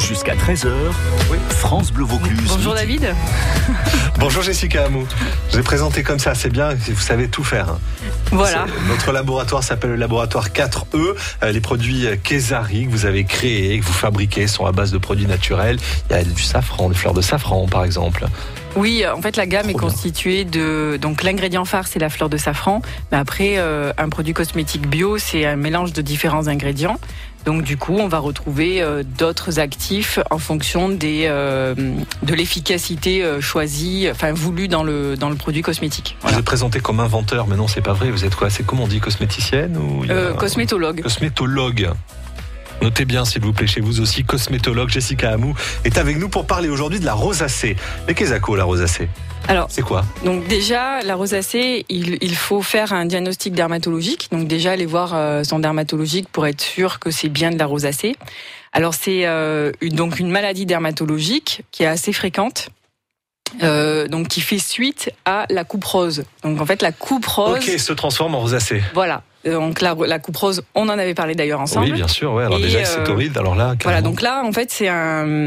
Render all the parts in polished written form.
Jusqu'à 13h, France Bleu Vaucluse. Bonjour David. Bonjour Jessica Hamou. Je vous ai présenté comme ça, c'est bien, vous savez tout faire. Voilà. Notre laboratoire s'appelle le laboratoire 4E. Les produits Kesari que vous avez créés, que vous fabriquez, sont à base de produits naturels. Il y a du safran, des fleurs de safran par exemple. Oui, en fait la gamme est constituée de... Donc l'ingrédient phare c'est la fleur de safran. Mais après, un produit cosmétique bio, c'est un mélange de différents ingrédients. Donc du coup, on va retrouver d'autres actifs en fonction de l'efficacité choisie, enfin voulue dans le produit cosmétique. Voilà. Vous êtes présenté comme inventeur, mais non, c'est pas vrai. Vous êtes quoi? C'est comment on dit, cosméticienne ou Cosmétologue. Cosmétologue. Notez bien, s'il vous plaît, chez vous aussi, cosmétologue Jessica Hamou est avec nous pour parler aujourd'hui de la rosacée. Mais qu'est-ce que la rosacée? Alors, c'est quoi? Donc déjà, la rosacée, il faut faire un diagnostic dermatologique. Donc déjà, aller voir son dermatologique pour être sûr que c'est bien de la rosacée. Alors c'est donc une maladie dermatologique qui est assez fréquente. Donc qui fait suite à la coupe rose. Donc en fait la coupe rose se transforme en rosacée. Voilà. Donc la coupe rose, on en avait parlé d'ailleurs ensemble. Oui, bien sûr. Ouais. Alors déjà c'est horrible. Alors là, voilà. Donc là, en fait, c'est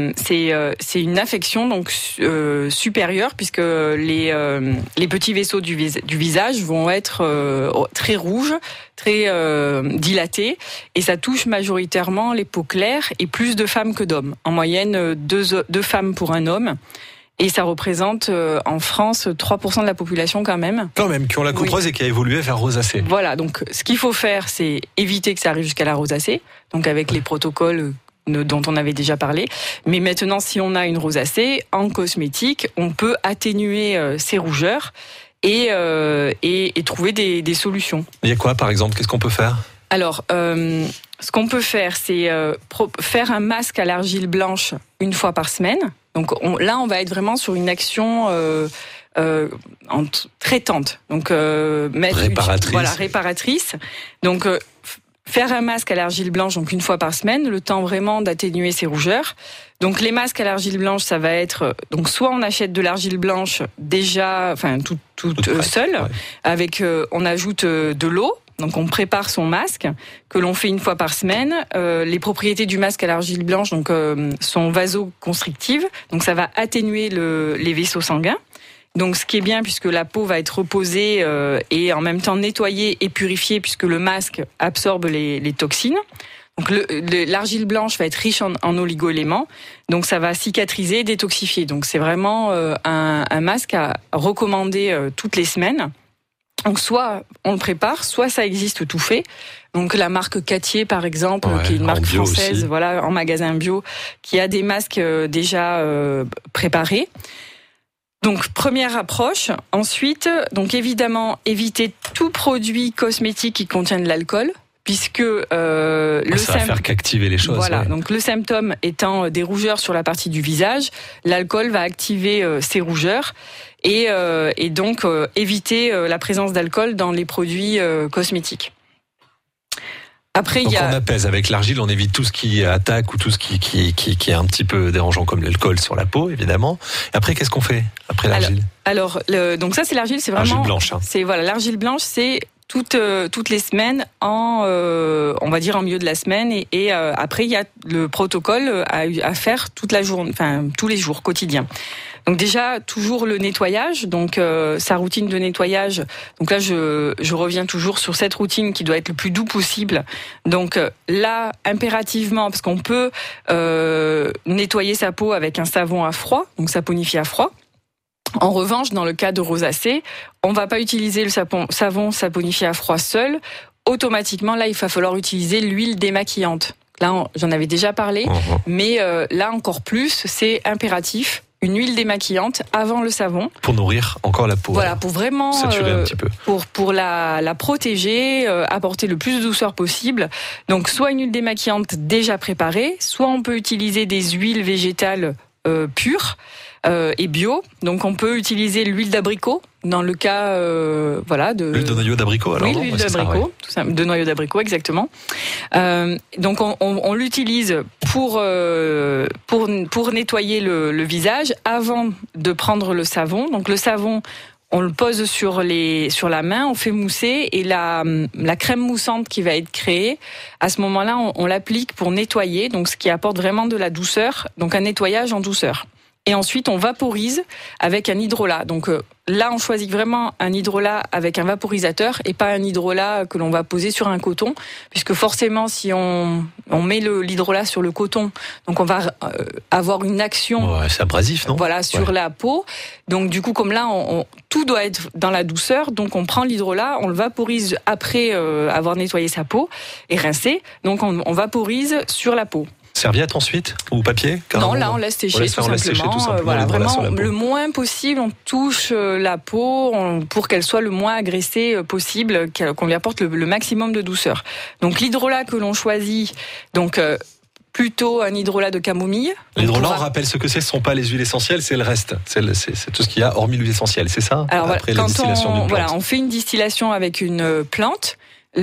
une affection donc supérieure puisque les petits vaisseaux du visage vont être très rouges, très dilatés, et ça touche majoritairement les peaux claires et plus de femmes que d'hommes. En moyenne, deux femmes pour un homme. Et ça représente en France 3% de la population quand même. Quand même, qui ont la coupe rose et qui a évolué vers rosacée. Voilà, donc ce qu'il faut faire, c'est éviter que ça arrive jusqu'à la rosacée, donc avec les protocoles dont on avait déjà parlé. Mais maintenant, si on a une rosacée, en cosmétique, on peut atténuer ces rougeurs et trouver des solutions. Il y a quoi par exemple? Qu'est-ce qu'on peut faire? Alors, ce qu'on peut faire, c'est faire un masque à l'argile blanche une fois par semaine. Donc là, on va être vraiment sur une action traitante. Donc réparatrice. Donc faire un masque à l'argile blanche donc une fois par semaine, le temps vraiment d'atténuer ces rougeurs. Donc les masques à l'argile blanche, ça va être donc soit on achète de l'argile blanche déjà, enfin toute seule, avec on ajoute de l'eau. Donc on prépare son masque que l'on fait une fois par semaine. Les propriétés du masque à l'argile blanche donc sont vasoconstrictives, donc ça va atténuer les vaisseaux sanguins. Donc ce qui est bien puisque la peau va être reposée et en même temps nettoyée et purifiée puisque le masque absorbe les toxines. Donc l'argile blanche va être riche en oligo-éléments, donc ça va cicatriser, détoxifier. Donc c'est vraiment un masque à recommander toutes les semaines. Donc soit on le prépare, soit ça existe tout fait. Donc la marque Cattier par exemple, qui est une marque française, aussi. Voilà, en magasin bio, qui a des masques déjà préparés. Donc première approche. Ensuite, donc évidemment éviter tout produit cosmétique qui contient de l'alcool. Puisque ça va faire qu'activer les choses. Voilà, donc le symptôme étant des rougeurs sur la partie du visage, l'alcool va activer ces rougeurs et donc éviter la présence d'alcool dans les produits cosmétiques. Après, donc on apaise avec l'argile, on évite tout ce qui attaque ou tout ce qui est un petit peu dérangeant comme l'alcool sur la peau, évidemment. Et après, qu'est-ce qu'on fait après l'argile? Alors donc ça c'est l'argile, c'est vraiment l'argile blanche. C'est voilà, l'argile blanche, c'est toutes les semaines on va dire en milieu de la semaine et après il y a le protocole à faire toute la journée, enfin tous les jours quotidiens. Donc déjà toujours le nettoyage, donc sa routine de nettoyage. Donc là je reviens toujours sur cette routine qui doit être le plus doux possible. Donc là impérativement parce qu'on peut nettoyer sa peau avec un savon à froid, donc saponifié à froid. En revanche, dans le cas de rosacée, on va pas utiliser le savon saponifié à froid seul. Automatiquement, là, il va falloir utiliser l'huile démaquillante. Là, j'en avais déjà parlé, mais là encore plus, c'est impératif. Une huile démaquillante avant le savon. Pour nourrir encore la peau. Voilà, pour vraiment saturer un petit peu. Pour la protéger, apporter le plus de douceur possible. Donc, soit une huile démaquillante déjà préparée, soit on peut utiliser des huiles végétales pures. Et bio, donc on peut utiliser l'huile d'abricot dans le cas l'huile de noyau d'abricot alors. Oui, l'huile d'abricot, tout ça, de noyau d'abricot exactement. Donc on l'utilise pour nettoyer le visage avant de prendre le savon. Donc le savon on le pose sur la main, on fait mousser et la crème moussante qui va être créée, à ce moment-là, on l'applique pour nettoyer, donc ce qui apporte vraiment de la douceur, donc un nettoyage en douceur. Et ensuite, on vaporise avec un hydrolat. Donc là, on choisit vraiment un hydrolat avec un vaporisateur et pas un hydrolat que l'on va poser sur un coton, puisque forcément, si on met l'hydrolat sur le coton, donc on va avoir une action. Ouais, c'est abrasif, non ? Voilà, sur la peau. Donc du coup, comme là, tout doit être dans la douceur. Donc on prend l'hydrolat, on le vaporise après avoir nettoyé sa peau et rincé. Donc on vaporise sur la peau. Serviette ensuite ou papier ? Non, là on laisse sécher tout simplement. Voilà, vraiment le moins possible, on touche la peau pour qu'elle soit le moins agressée possible, qu'on lui apporte le maximum de douceur. Donc l'hydrolat que l'on choisit, donc plutôt un hydrolat de camomille. L'hydrolat, on rappelle ce que c'est, ce ne sont pas les huiles essentielles, c'est le reste. C'est tout ce qu'il y a hormis l'huile essentielle, c'est ça ? Alors après quand la distillation d'une plante. on fait une distillation avec une plante.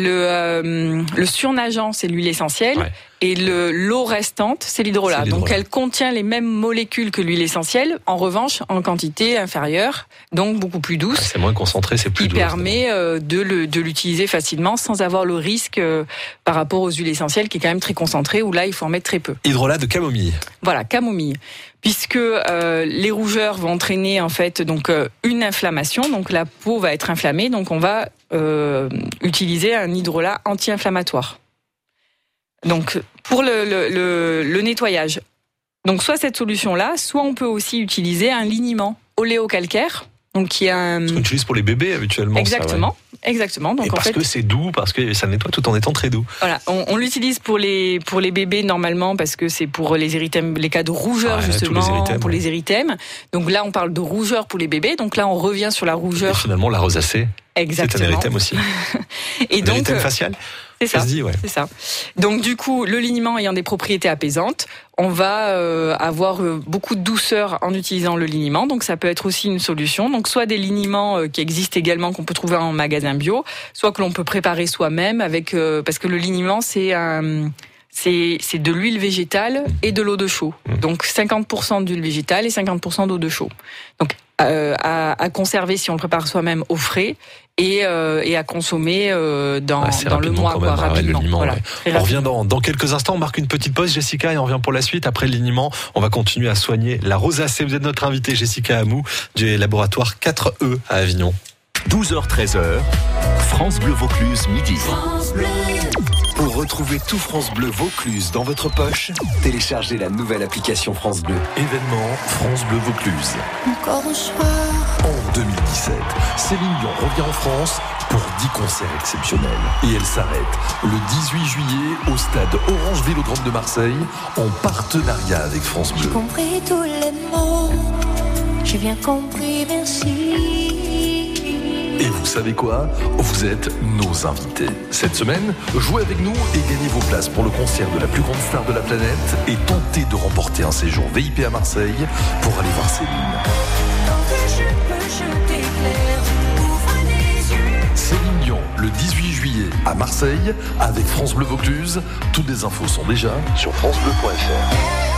Le surnageant, c'est l'huile essentielle, ouais. Et l'eau restante, c'est l'hydrolat. Donc elle contient les mêmes molécules que l'huile essentielle, en revanche en quantité inférieure, donc beaucoup plus douce. C'est moins concentré, c'est plus doux. Qui permet de l'utiliser facilement sans avoir le risque par rapport aux huiles essentielles qui est quand même très concentré, où là il faut en mettre très peu. Hydrolat de camomille. Voilà, camomille. Puisque les rougeurs vont entraîner en fait donc une inflammation, donc la peau va être inflammée, donc on va utiliser un hydrolat anti-inflammatoire. Donc pour le nettoyage, donc soit cette solution-là, soit on peut aussi utiliser un liniment oléocalcaire, donc qui est un. Ce qu'on utilise pour les bébés habituellement. Exactement. Ça, ouais. Exactement. Donc et parce que c'est doux, parce que ça nettoie tout en étant très doux. Voilà, on l'utilise pour les bébés normalement parce que c'est pour les érythèmes, les cas de rougeur justement, pour les érythèmes. Donc là, on parle de rougeur pour les bébés. Donc là, on revient sur la rougeur. Et finalement, la rosacée. Exactement. C'est un érythème aussi. Et donc, l'érythème facial. C'est ça. Se dit, ouais. C'est ça. Donc du coup, le liniment ayant des propriétés apaisantes, on va avoir beaucoup de douceur en utilisant le liniment. Donc ça peut être aussi une solution. Donc soit des liniments qui existent également qu'on peut trouver en magasin bio, soit que l'on peut préparer soi-même avec parce que le liniment c'est de l'huile végétale et de l'eau de chaux. Donc 50% d'huile végétale et 50% d'eau de chaux. Donc à conserver si on le prépare soi-même au frais et à consommer dans le mois quoi, rapidement. Liniment, voilà, ouais. On revient dans quelques instants, on marque une petite pause Jessica et on revient pour la suite. Après le liniment, on va continuer à soigner la rosacée. Vous êtes notre invitée Jessica Amou du laboratoire 4E à Avignon. 12h-13h, France Bleu Vaucluse midi. France Bleu. Pour retrouver tout France Bleu Vaucluse dans votre poche, téléchargez la nouvelle application France Bleu. Événement France Bleu Vaucluse. Encore un soir. En 2017, Céline Dion revient en France pour 10 concerts exceptionnels. Et elle s'arrête le 18 juillet au stade Orange Vélodrome de Marseille en partenariat avec France Bleu. J'ai compris tous les mots, j'ai bien compris, merci. Et vous savez quoi ? Vous êtes nos invités. Cette semaine, jouez avec nous et gagnez vos places pour le concert de la plus grande star de la planète et tentez de remporter un séjour VIP à Marseille pour aller voir Céline. Céline Dion, le 18 juillet à Marseille avec France Bleu Vaucluse. Toutes les infos sont déjà sur francebleu.fr.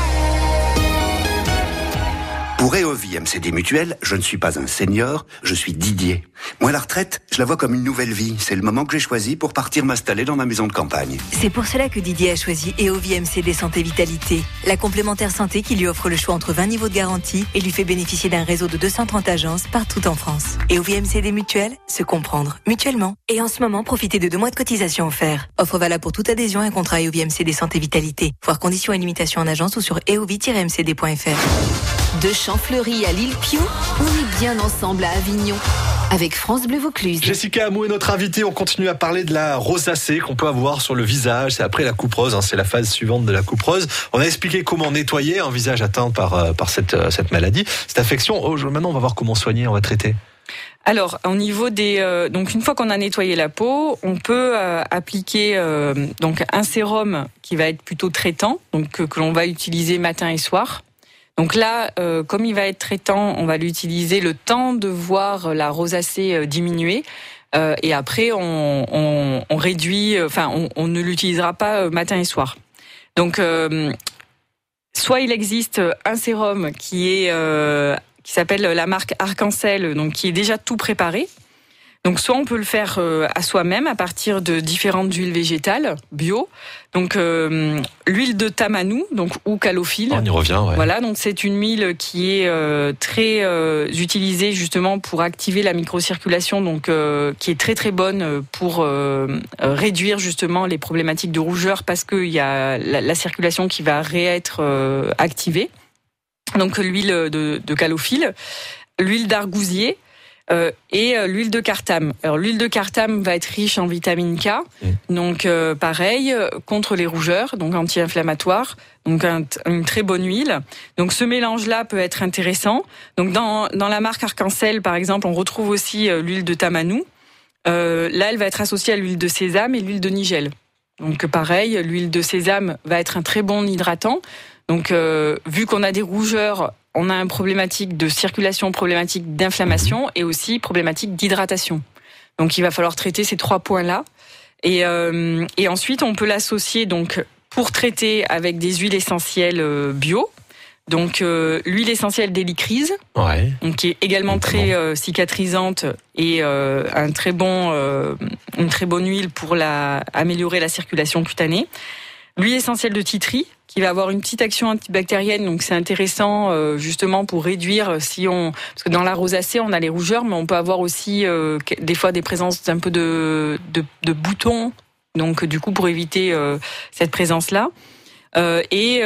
Pour EOVie MCD Mutuelle, je ne suis pas un senior, je suis Didier. Moi, la retraite, je la vois comme une nouvelle vie. C'est le moment que j'ai choisi pour partir m'installer dans ma maison de campagne. C'est pour cela que Didier a choisi EOVie MCD Santé Vitalité, la complémentaire santé qui lui offre le choix entre 20 niveaux de garantie et lui fait bénéficier d'un réseau de 230 agences partout en France. EOVie MCD Mutuelle, se comprendre mutuellement. Et en ce moment, profitez de 2 mois de cotisation offerts. Offre valable pour toute adhésion à un contrat EOVie MCD Santé Vitalité. Voir conditions et limitations en agence ou sur eovie-mcd.fr. De Champfleury à l'Île-Piau, on est bien ensemble à Avignon. Avec France Bleu Vaucluse. Jessica Amou est notre invitée. On continue à parler de la rosacée qu'on peut avoir sur le visage. C'est après la couperose, c'est la phase suivante de la couperose. On a expliqué comment nettoyer un visage atteint par cette maladie, cette affection. Maintenant, on va voir comment soigner, on va traiter. Alors, au niveau donc une fois qu'on a nettoyé la peau, on peut appliquer donc un sérum qui va être plutôt traitant, donc que l'on va utiliser matin et soir. Donc là, comme il va être traitant, on va l'utiliser le temps de voir la rosacée diminuer. Et après, on réduit, on ne l'utilisera pas matin et soir. Donc, soit il existe un sérum qui est qui s'appelle la marque Arc-en-Ciel, donc qui est déjà tout préparé. Donc soit on peut le faire à soi-même à partir de différentes huiles végétales bio. Donc l'huile de tamanou, donc ou calophylle. On y revient, ouais. Voilà, donc c'est une huile qui est très utilisée justement pour activer la microcirculation, donc qui est très très bonne pour réduire justement les problématiques de rougeur parce qu'il y a la circulation qui va réêtre activée. Donc l'huile de calophylle, l'huile d'argousier. Et l'huile de cartame. Alors l'huile de cartame va être riche en vitamine K, donc pareil contre les rougeurs, donc anti-inflammatoire, donc une très bonne huile. Donc ce mélange-là peut être intéressant. Donc dans la marque Arc-en-Ciel par exemple, on retrouve aussi l'huile de tamanou. Là, elle va être associée à l'huile de sésame et l'huile de nigel. Donc pareil, l'huile de sésame va être un très bon hydratant. Donc vu qu'on a des rougeurs, on a une problématique de circulation, problématique d'inflammation et aussi problématique d'hydratation. Donc il va falloir traiter ces 3 points-là. Et ensuite, on peut l'associer donc pour traiter avec des huiles essentielles bio. Donc l'huile essentielle d'hélicryse, donc qui est également très cicatrisante et une très bonne huile pour améliorer la circulation cutanée. L'huile essentielle de titri, qui va avoir une petite action antibactérienne, donc c'est intéressant justement pour réduire parce que dans la rosacée on a les rougeurs, mais on peut avoir aussi des fois des présences un peu de boutons, donc du coup pour éviter cette présence-là. Et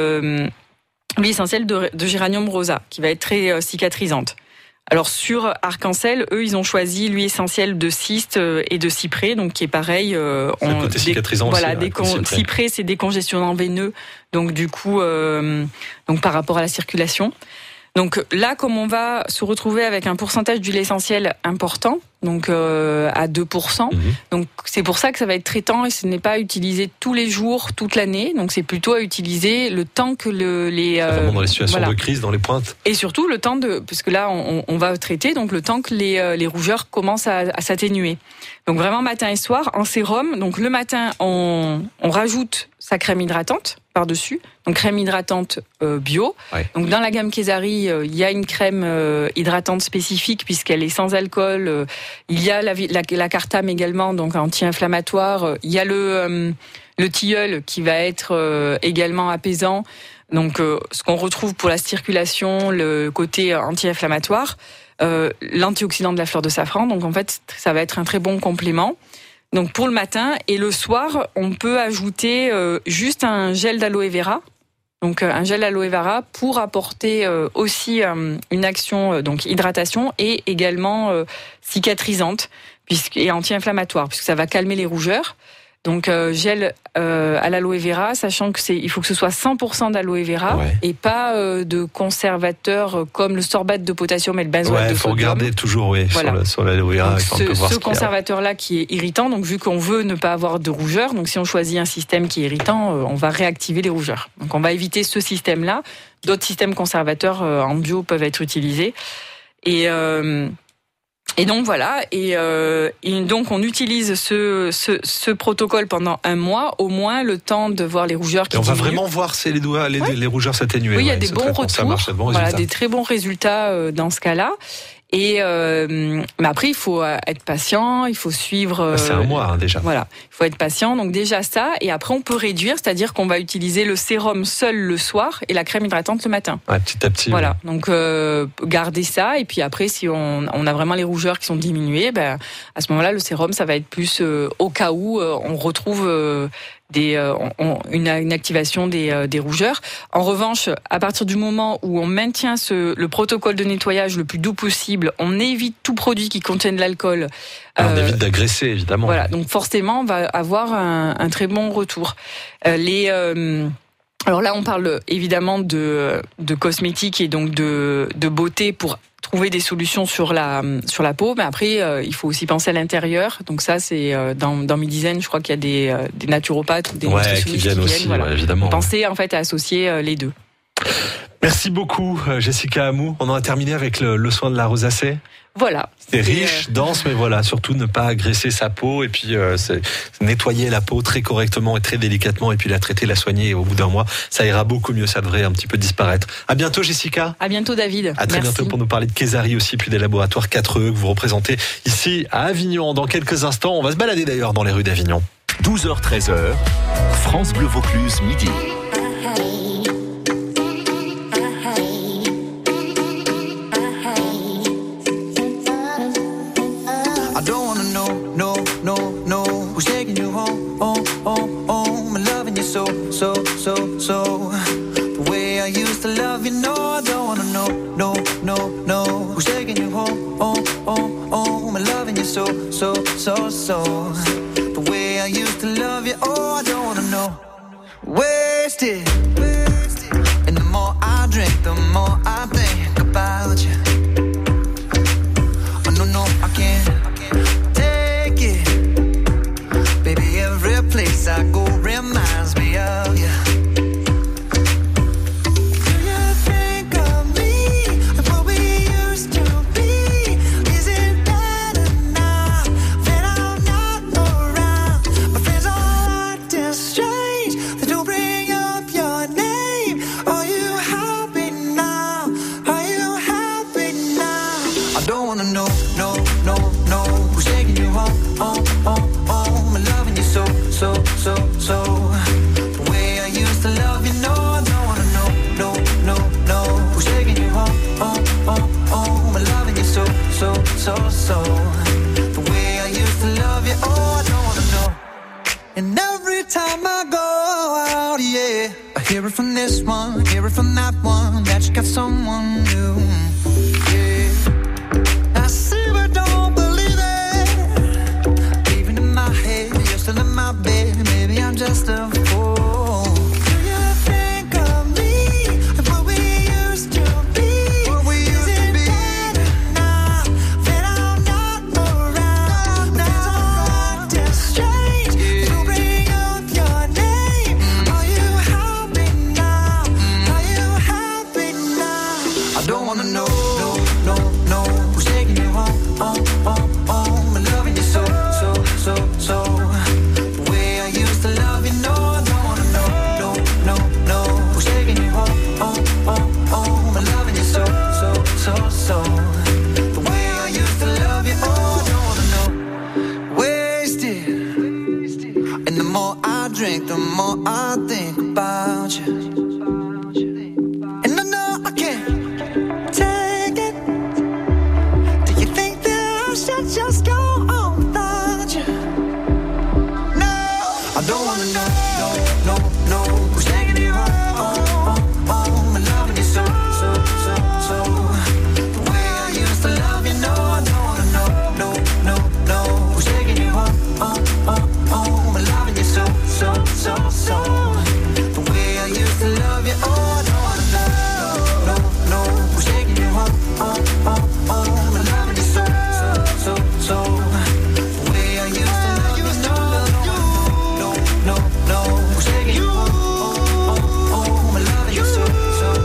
l'huile essentielle de géranium rosa, qui va être très cicatrisante. Alors sur Arc-en-Ciel, eux, ils ont choisi l'huile essentielle de cyste et de cyprès, donc qui est pareil. Côté cicatrisant voilà, aussi. Cyprès, c'est décongestionnant veineux, donc du coup, donc par rapport à la circulation. Donc là, comme on va se retrouver avec un pourcentage d'huile essentielle important, donc à 2%, donc c'est pour ça que ça va être traitant et ce n'est pas utilisé tous les jours, toute l'année. Donc c'est plutôt à utiliser le temps que vraiment dans les situations de crise, dans les pointes. Et surtout le temps puisque là on va traiter, donc le temps que les rougeurs commencent à s'atténuer. Donc vraiment matin et soir en sérum. Donc le matin on rajoute sa crème hydratante par-dessus, donc crème hydratante bio. Ouais. Donc dans la gamme Kesari, il y a une crème hydratante spécifique puisqu'elle est sans alcool. Il y a la cartame également, donc anti-inflammatoire. Il y a le tilleul qui va être également apaisant. Donc ce qu'on retrouve pour la circulation, le côté anti-inflammatoire, l'antioxydant de la fleur de safran. Donc en fait, ça va être un très bon complément. Donc pour le matin et le soir, on peut ajouter juste un gel d'aloe vera. Donc un gel d'aloe vera pour apporter aussi une action donc hydratation et également cicatrisante et anti-inflammatoire puisque ça va calmer les rougeurs. Donc gel à l'aloe vera, sachant que il faut que ce soit 100% d'aloe vera et pas de conservateur comme le sorbate de potassium et le benzoate de sodium. Il faut regarder toujours sur l'aloe vera. Ce conservateur-là qui est irritant, donc vu qu'on veut ne pas avoir de rougeur, donc si on choisit un système qui est irritant, on va réactiver les rougeurs. Donc on va éviter ce système-là. D'autres systèmes conservateurs en bio peuvent être utilisés. Et donc voilà, et donc on utilise ce protocole pendant 1 mois, au moins le temps de voir les rougeurs qui diminuent. On va vraiment voir les rougeurs s'atténuer. Oui, il y a des bons retours, ça marche, des très bons résultats dans ce cas-là. Et mais après il faut être patient, il faut suivre. C'est 1 mois déjà. Voilà, il faut être patient. Donc déjà ça, et après on peut réduire, c'est-à-dire qu'on va utiliser le sérum seul le soir et la crème hydratante le matin. Ouais, petit à petit. Voilà, donc garder ça et puis après si on a vraiment les rougeurs qui sont diminuées, à ce moment-là le sérum ça va être plus au cas où on retrouve une activation des rougeurs. En revanche, à partir du moment où on maintient le protocole de nettoyage le plus doux possible, on évite tout produit qui contienne de l'alcool. On évite d'agresser, évidemment. Voilà, donc forcément, on va avoir un très bon retour. Alors là, on parle évidemment de cosmétiques et donc de beauté pour trouver des solutions sur la peau, mais après il faut aussi penser à l'intérieur. Donc ça c'est dans Midizen, je crois qu'il y a des naturopathes, des nutritionnistes qui viennent aussi, voilà. Évidemment. Penser en fait à associer les deux. Merci beaucoup Jessica Hamou. On en a terminé avec le soin de la rosacée. Voilà. C'est riche, dense, mais voilà, surtout ne pas agresser sa peau et puis c'est nettoyer la peau très correctement et très délicatement et puis la traiter, la soigner et au bout d'un mois, ça ira beaucoup mieux, ça devrait un petit peu disparaître. À bientôt Jessica. À bientôt David. À très Merci. bientôt pour nous parler de Kézari aussi, puis des laboratoires 4E que vous représentez ici à Avignon. Dans quelques instants, on va se balader d'ailleurs dans les rues d'Avignon. 12h-13h, France Bleu Vaucluse, midi. The way I used to love you, no, I don't wanna know, no. Who's taking you home, I'm loving you so. The way I used to love you, oh, I don't wanna know. Wasted, and the more I drink, the more I think about you. Oh, no, I can't take it. Baby, every place I go reminds me of you. So the way I used to love you, no, I don't wanna know, no. Who's taking you home, I'm loving you so. The way I used to love you, oh, I don't wanna know. And every time I go out, yeah, I hear it from this one, hear it from that one, that you got someone new. Yeah, I see but don't believe it. Even in my head, you're still in my bed. I'm just a fool. Do you think of me and what we used to be? Is it better now that I'm not around? Now it's strange to bring up your name. Are you happy now? Are you happy now? I don't wanna know, no. Who's taking you home, I'm loving you so. The way I used to love you, oh, I don't wanna know. Wasted, and the more I drink, the more I think about you. And I know I can't take it. Do you think that I should just go on without you? No, I don't wanna know, who's taking you home, I'm loving you so. So the way I used to love you, oh, I don't wanna know, no. Who's taking you home, I'm loving you so. The way I used to love you, no. Who's taking you home, I'm loving you so.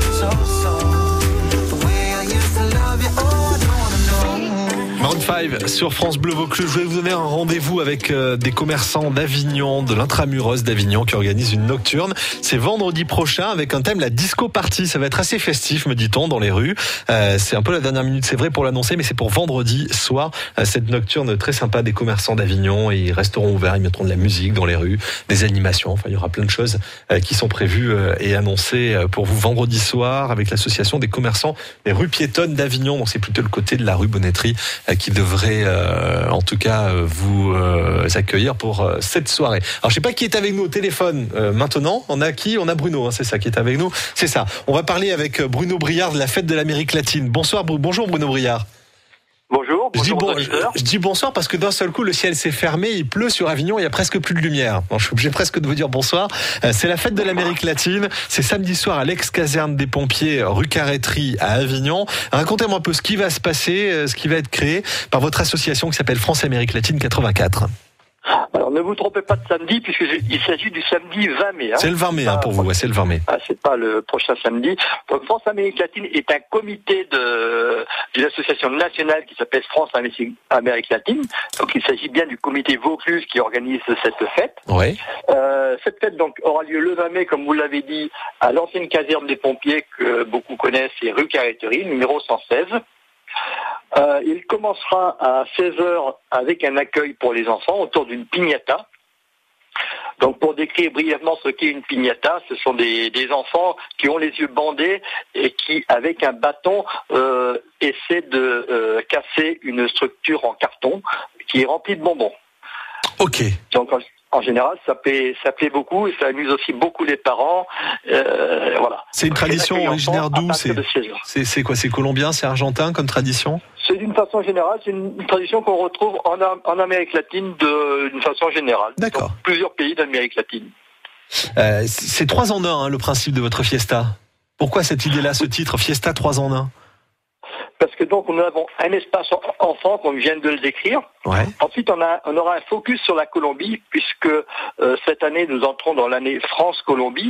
The way I used to love you, oh, I don't wanna know. Maroon 5 sur France Bleu Vaucluse. Je vais vous donner un rendez-vous avec des commerçants d'Avignon, de l'Intramuros d'Avignon qui organisent une nocturne. C'est vendredi prochain avec un thème, la disco party. Ça va être assez festif, me dit-on, dans les rues. C'est un peu la dernière minute, c'est vrai pour l'annoncer, mais c'est pour vendredi soir. Cette nocturne très sympa des commerçants d'Avignon. Ils resteront ouverts, ils mettront de la musique dans les rues, des animations. Enfin, il y aura plein de choses qui sont prévues et annoncées pour vous vendredi soir avec l'association des commerçants des rues piétonnes d'Avignon. Donc c'est plutôt le côté de la rue Bonneterie qui devrait en tout cas vous accueillir pour cette soirée. Alors je sais pas qui est avec nous au téléphone maintenant. On a qui ? On a Bruno, hein, c'est ça qui est avec nous. C'est ça. On va parler avec Bruno Briard de la fête de l'Amérique latine. Bonjour Bruno Briard. Bonjour. Je dis bonsoir parce que d'un seul coup le ciel s'est fermé, il pleut sur Avignon, il y a presque plus de lumière. Bon, je suis obligé presque de vous dire bonsoir. C'est la fête de l'Amérique latine, c'est samedi soir à l'ex-caserne des pompiers rue Carreterie à Avignon. Racontez-moi un peu ce qui va se passer, ce qui va être créé par votre association qui s'appelle France Amérique Latine 84. Alors ne vous trompez pas de samedi, puisqu'il s'agit du samedi 20 mai. C'est le 20 mai pour vous, c'est le 20 mai. C'est pas le prochain samedi. Donc France Amérique Latine est un comité d'une association nationale qui s'appelle France Amérique Latine. Donc il s'agit bien du comité Vaucluse qui organise cette fête. Ouais. Cette fête donc aura lieu le 20 mai, comme vous l'avez dit, à l'ancienne caserne des pompiers que beaucoup connaissent, c'est rue Carretterie, numéro 116. Il commencera à 16h avec un accueil pour les enfants autour d'une piñata. Donc pour décrire brièvement ce qu'est une piñata, ce sont des enfants qui ont les yeux bandés et qui, avec un bâton, essaient de casser une structure en carton qui est remplie de bonbons. Ok. Donc en général, ça plaît beaucoup et ça amuse aussi beaucoup les parents. Voilà. C'est une tradition originaire d'où? C'est quoi? C'est colombien? C'est argentin comme tradition? C'est d'une façon générale, c'est une tradition qu'on retrouve en Amérique latine d'une façon générale. D'accord. Dans plusieurs pays d'Amérique latine. C'est 3 en 1, le principe de votre fiesta. Pourquoi cette idée-là, ce titre, Fiesta 3 en 1? Parce que donc nous avons un espace enfant, comme je viens de le décrire. Ouais. Ensuite, on aura un focus sur la Colombie, puisque cette année, nous entrons dans l'année France-Colombie.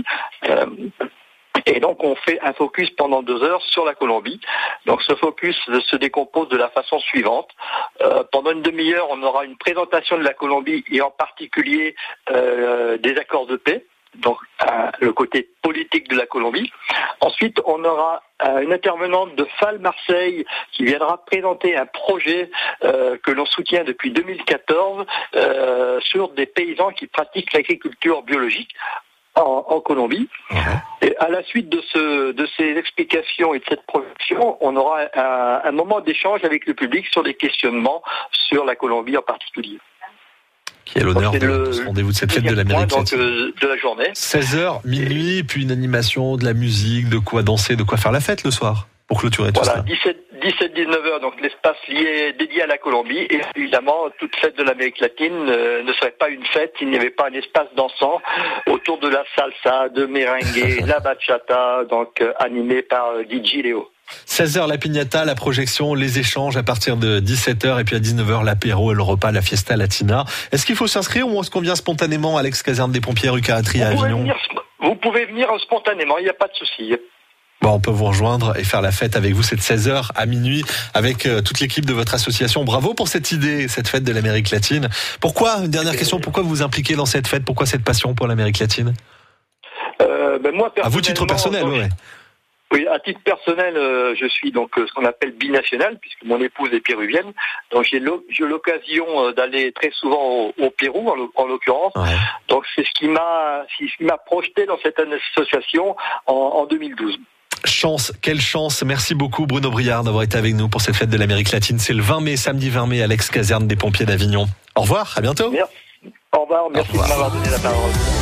Et donc, on fait un focus pendant 2 heures sur la Colombie. Donc, ce focus se décompose de la façon suivante. Pendant une demi-heure, on aura une présentation de la Colombie et en particulier des accords de paix. Donc, le côté politique de la Colombie. Ensuite, on aura une intervenante de FAL Marseille qui viendra présenter un projet que l'on soutient depuis 2014 sur des paysans qui pratiquent l'agriculture biologique en Colombie. Et à la suite de ces explications et de cette projection, on aura un moment d'échange avec le public sur des questionnements sur la Colombie en particulier. Qui est l'honneur de ce rendez-vous de cette fête de l'Amérique latine. De la journée. 16h, minuit, puis une animation, de la musique, de quoi danser, de quoi faire la fête le soir, pour clôturer tout ça. 17-19h, donc l'espace dédié à la Colombie. Et évidemment, toute fête de l'Amérique latine ne serait pas une fête s'il n'y avait pas un espace dansant autour de la salsa, de merengue, la bachata, donc animé par DJ Léo. 16h la piñata, la projection, les échanges à partir de 17h et puis à 19h l'apéro et le repas, la fiesta latina. Est-ce qu'il faut s'inscrire ou est-ce qu'on vient spontanément à l'ex-caserne des pompiers rue Carretterie à Avignon? Vous pouvez venir spontanément, il n'y a pas de souci. Bon, on peut vous rejoindre et faire la fête avec vous cette 16h à minuit avec toute l'équipe de votre association. Bravo pour cette idée, cette fête de l'Amérique latine. Pourquoi, une dernière question, pourquoi vous vous impliquez dans cette fête? Pourquoi cette passion pour l'Amérique latine? Moi, à vous, titre personnel, ouais. Oui, à titre personnel, je suis donc ce qu'on appelle binational, puisque mon épouse est péruvienne. Donc j'ai l'occasion d'aller très souvent au Pérou, en l'occurrence. Ouais. Donc c'est ce qui m'a projeté dans cette association en 2012. Quelle chance. Merci beaucoup Bruno Briard d'avoir été avec nous pour cette fête de l'Amérique latine. C'est le 20 mai, samedi 20 mai à l'ex-caserne des pompiers d'Avignon. Au revoir, à bientôt. Merci. Au revoir, merci de m'avoir donné la parole.